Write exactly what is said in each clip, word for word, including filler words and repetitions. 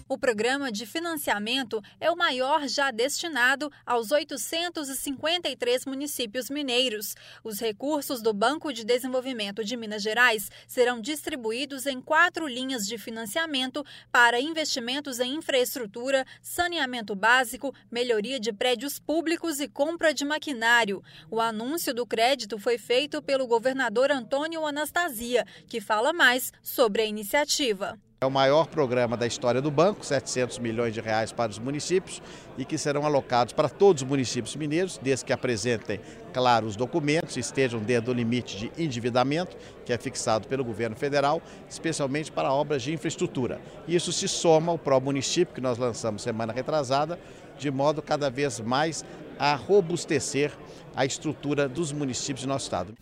O programa de financiamento é o maior já destinado aos oitocentos e cinquenta e três municípios mineiros. Os recursos do Banco de Desenvolvimento de Minas Gerais serão distribuídos em quatro linhas de financiamento para investimentos em infraestrutura, saneamento básico, melhoria de prédios públicos e compra de maquinário. O anúncio do crédito foi feito pelo governador Antônio Anastasia, que fala mais sobre a iniciativa. É o maior programa da história do banco, setecentos milhões de reais para os municípios e que serão alocados para todos os municípios mineiros, desde que apresentem, claro, os documentos e estejam dentro do limite de endividamento, que é fixado pelo governo federal, especialmente para obras de infraestrutura. Isso se soma ao Pro Município, que nós lançamos semana retrasada, de modo cada vez mais a robustecer a estrutura dos municípios do nosso estado.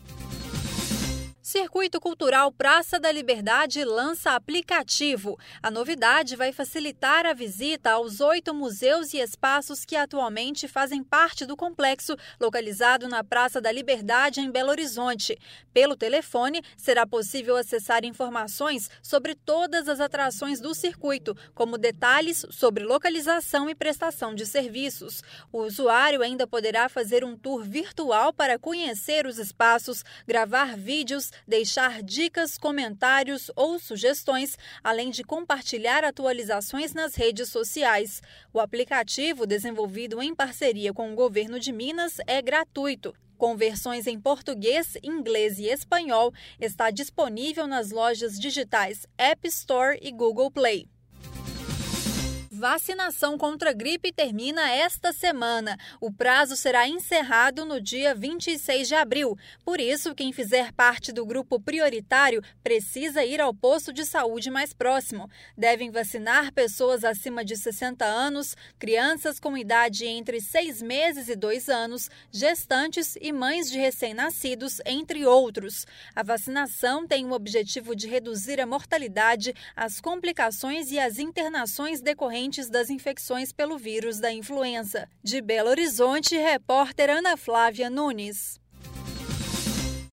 Circuito Cultural Praça da Liberdade lança aplicativo. A novidade vai facilitar a visita aos oito museus e espaços que atualmente fazem parte do complexo localizado na Praça da Liberdade, em Belo Horizonte. Pelo telefone, será possível acessar informações sobre todas as atrações do circuito, como detalhes sobre localização e prestação de serviços. O usuário ainda poderá fazer um tour virtual para conhecer os espaços, gravar vídeos, deixar dicas, comentários ou sugestões, além de compartilhar atualizações nas redes sociais. O aplicativo, desenvolvido em parceria com o governo de Minas, é gratuito. Com versões em português, inglês e espanhol, está disponível nas lojas digitais App Store e Google Play. Vacinação contra a gripe termina esta semana. O prazo será encerrado no dia vinte e seis de abril. Por isso, quem fizer parte do grupo prioritário precisa ir ao posto de saúde mais próximo. Devem vacinar pessoas acima de sessenta anos, crianças com idade entre seis meses e dois anos, gestantes e mães de recém-nascidos, entre outros. A vacinação tem o objetivo de reduzir a mortalidade, as complicações e as internações decorrentes das infecções pelo vírus da influenza. De Belo Horizonte, repórter Ana Flávia Nunes.